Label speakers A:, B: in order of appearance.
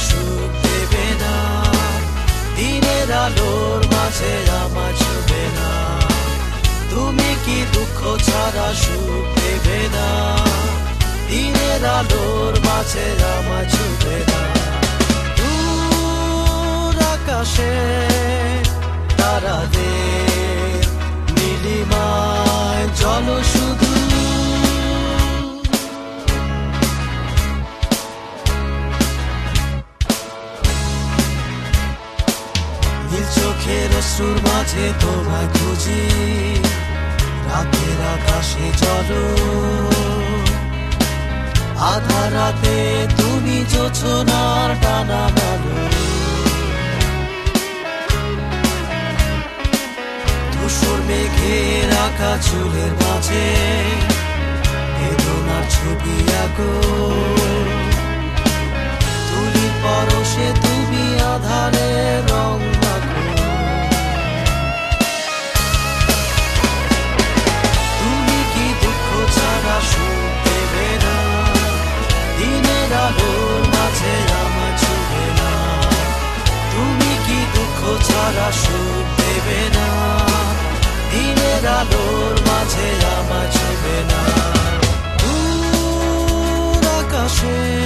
A: সুখ দেবে না, দিনের আলোর মাঝে আমায় ছুবে না। তুমি কি দুঃখ ছাড়া সুখ দেবে না, দিনের আলোর মাঝে আমায় ছুবে না। দূর আকাশে তারাদের নীলিমায় জল শুধু, নীল চোখের অশ্রুর মাঝে তোমায় খুঁজি, রাতের আকাশে চলো, আধা রাতে তুমি জোছনার ডানা মেলো। ধূসর মেঘের আঁকা চুলের মাঝে বেদনার ছবি আঁকো, তুলির পরশে তুমি আধারে রং মাখো। তুমি কি দুঃখ ছাড়া সুখ দেবে না, দিনের আলোর মাঝে আমায় ছুবে না। তুমি কি দুঃখ ছাড়া সুখ দেবে না, দিনের আলোর মাঝে আমায় ছুবে না। দূর আকাশে